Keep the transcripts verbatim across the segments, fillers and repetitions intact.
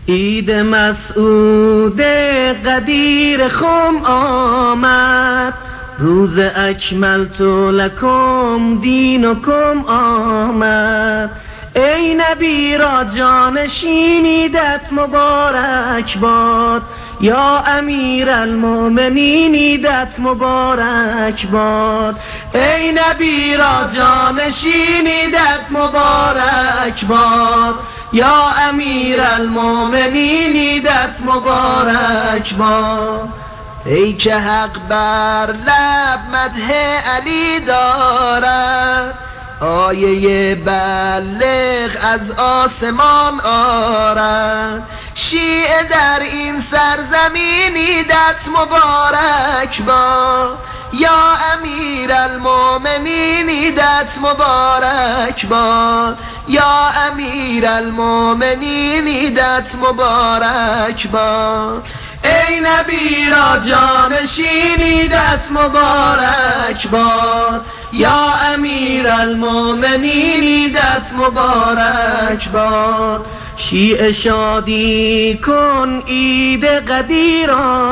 عید مسعود قدیر خم آمد، روز اکملت لکم دینکم آمد. ای نبی را جانشینیدت مبارک باد، یا امیر المؤمنین عیدت مبارک باد. ای نبی را جانشینیدت مبارک باد، یا امیر المؤمنین عیدت مبارک باد. ای که حق بر لب مدح علی دارد، آیه بلغ از آسمان آرد. شیعه در این سرزمین عیدت مبارک باد، یا امیر المؤمنین عیدت مبارک باد، یا امیر المؤمنین عیدت مبارک باد. ای نبی را جانشین عیدت مبارک باد، یا امیر المؤمنین عیدت مبارک باد. شیعه شادی کن عید قدیر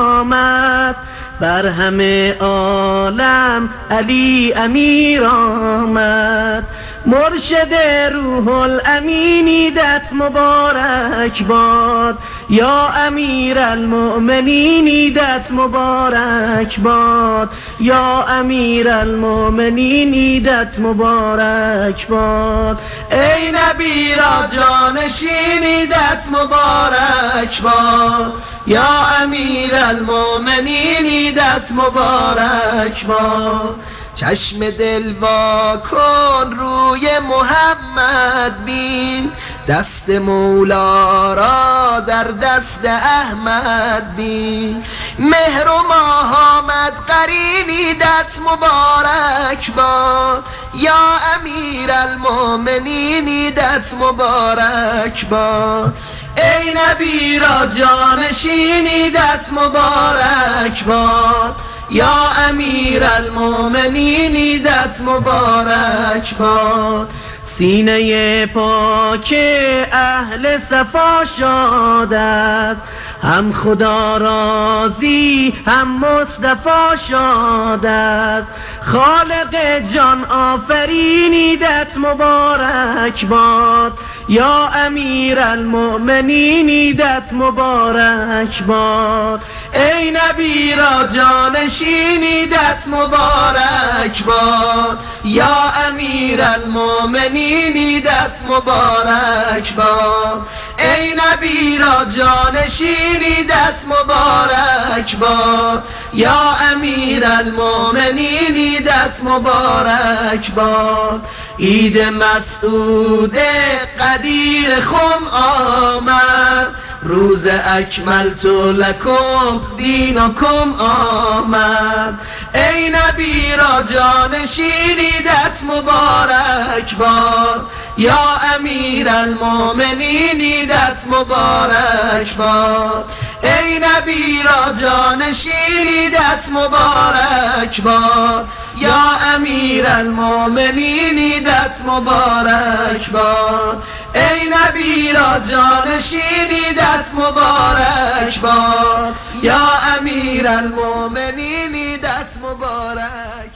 آمد، بر همه عالم علی امیر آمد. مرشد روح الامین عیدت مبارک باد، یا امیر المؤمنین عیدت مبارک باد، یا امیر المؤمنین عیدت مبارک باد. ای نبی را جانشین عیدت مبارک باد، یا امیر المؤمنین عیدت مبارک باد. چشم دل وا کن روی محمد بین، دست مولا را در دست احمد بین. مهر و ماه آمد قرین عیدت مبارک باد، یا امیر المؤمنین عیدت مبارک باد. ای نبی را جانشین عیدت مبارک باد، یا امیر المؤمنین عیدت مبارک باد. سینه پاک اهل صفا شاد است، هم خدا راضی هم مصطفی شاد است. خالق جان آفرین عیدت مبارک باد، یا امیر المؤمنین عیدت مبارک باد. ای نبی را جانشین عیدت مبارک باد، یا امیر المؤمنین عیدت مبارک باد. ای نبی را جانشین عیدت مبارک باد، یا امیر المؤمنین عیدت مبارک باد. عید مسعود قدیر خم آمد، روز اکملت لکم دینکم آمد. ای نبی را جانشین عیدت مبارک باد، یا امیر المؤمنین عیدت مبارک باد. ای نبی را جانشین عیدت مبارک باد، یا امیر المؤمنین عیدت مبارک باد. ای نبی را جانشین عیدت مبارک باد، یا امیر المؤمنین عیدت مبارک